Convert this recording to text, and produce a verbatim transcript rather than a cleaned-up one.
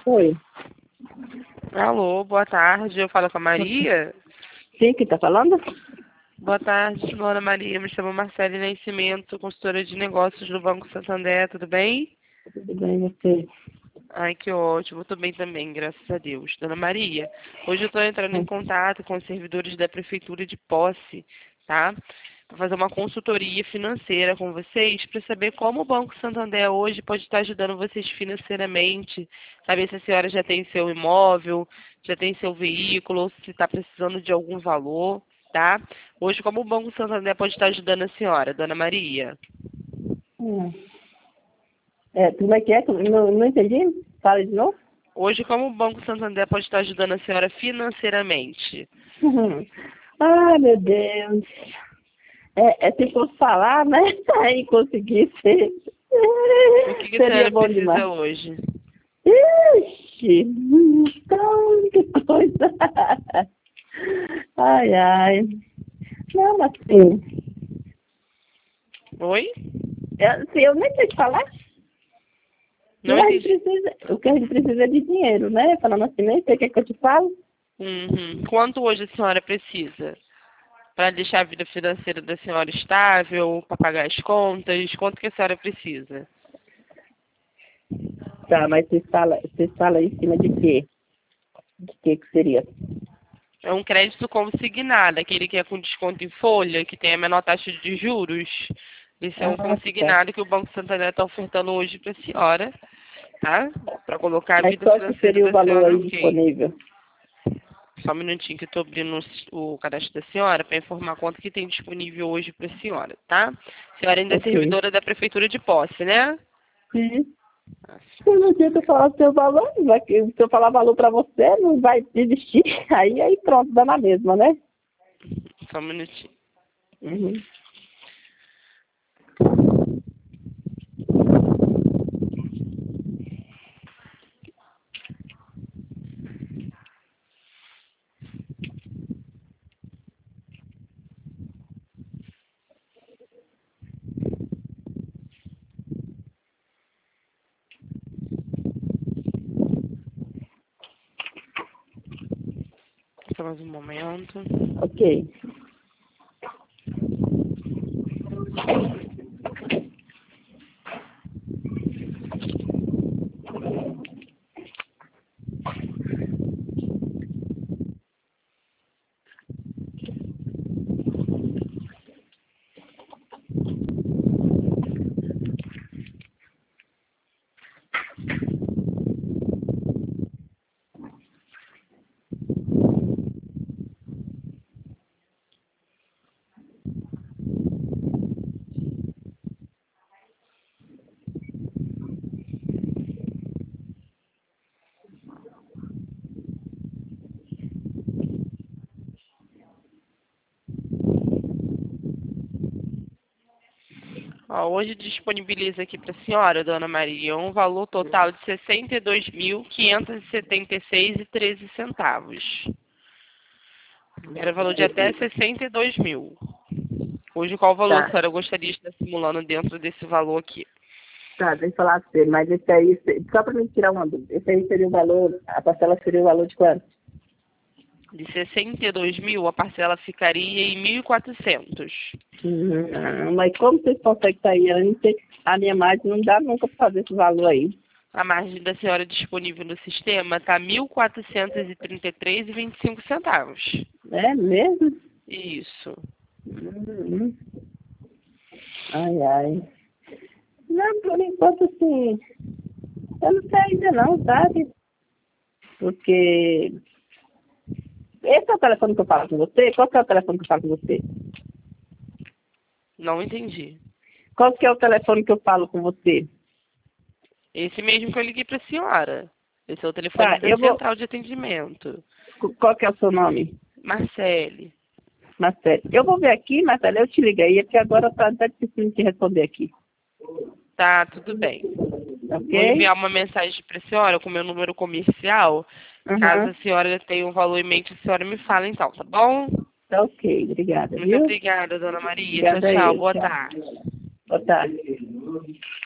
Oi. Alô, boa tarde. Eu falo com a Maria. Sim, quem tá falando? Boa tarde, dona Maria. Me chamo Marcele Nascimento, consultora de negócios do Banco Santander. Tudo bem? Tudo bem, você? Ai, que ótimo. Estou bem também, graças a Deus. Dona Maria, hoje eu estou entrando em contato com os servidores da Prefeitura de Posse, tá? Para fazer uma consultoria financeira com vocês, para saber como o Banco Santander hoje pode estar ajudando vocês financeiramente, saber se a senhora já tem seu imóvel, já tem seu veículo, ou se está precisando de algum valor, tá? Hoje, como o Banco Santander pode estar ajudando a senhora, Dona Maria? Hum. É, como é que é? Não, não entendi. Fala de novo. Hoje, como o Banco Santander pode estar ajudando a senhora financeiramente? Ai, meu Deus. É, é se fosse falar, né? Aí conseguisse. O que, que a Seria senhora bom demais. precisa hoje? Ixi, tanta coisa. Ai, ai. Não, assim, Oi? eu, assim, eu nem sei te falar. Não Não, a gente entendi. precisa, o que a gente precisa é de dinheiro, né? Falando assim, nem sei o que é que eu te falo. Uhum. Quanto hoje a senhora precisa? Para deixar a vida financeira da senhora estável, para pagar as contas? Quanto que a senhora precisa? Tá, mas você fala, você fala em cima de quê? De que que seria? É um crédito consignado, aquele que é com desconto em folha, que tem a menor taxa de juros. Esse é um Ah, tá. consignado que o Banco Santander está ofertando hoje para a senhora, tá? Para colocar a Mas vida qual que financeira seria o da valor senhora aí ok. disponível? Só um minutinho que eu estou abrindo o cadastro da senhora para informar quanto que tem disponível hoje para a senhora, tá? A senhora ainda é Ok. servidora da Prefeitura de Posse, né? Sim. Se não adianta eu falar o seu valor, não vai, se eu falar valor pra você, não vai desistir. Aí, aí pronto, dá na mesma, né? Só um minutinho. Uhum. Só mais um momento. Ok. Ó, hoje disponibiliza aqui para a senhora, dona Maria, um valor total de sessenta e dois mil, quinhentos e setenta e seis e treze centavos. Era valor de até sessenta e dois mil. Hoje, qual valor a Tá. senhora gostaria de estar simulando dentro desse valor aqui? Tá, deixa eu falar pra você, mas esse aí, só pra mim tirar uma dúvida, esse aí seria o valor, a parcela seria o valor de quanto? De sessenta e dois mil, a parcela ficaria em mil e quatrocentos. Uhum. Mas como vocês conseguem sair antes, a minha margem não dá nunca pra fazer esse valor aí. A margem da senhora disponível no sistema está mil quatrocentos e trinta e três e vinte e cinco centavos. É mesmo? Isso. Uhum. Ai, ai. Não, por enquanto, assim, eu não sei ainda não, sabe? Porque esse é o telefone que eu falo com você? Qual que é o telefone que eu falo com você? Não entendi. Qual que é o telefone que eu falo com você? Esse mesmo que eu liguei para a senhora. Esse é o telefone Tá, da eu vou... central de atendimento. Qual que é o seu nome? Marcele. Marcelo. Eu vou ver aqui, Marcelo, eu te ligo aí, porque agora tá, tá difícil de responder aqui. Tá, tudo bem. Vou Ok? enviar uma mensagem para a senhora com meu número comercial. Caso Aham. a senhora tenha um valor em mente, a senhora me fala então, tá bom? Tá ok, obrigada, Muito viu? obrigada, dona Maria. Tchau, Obrigada a tchau. eu, Boa tchau. tarde. Boa tarde.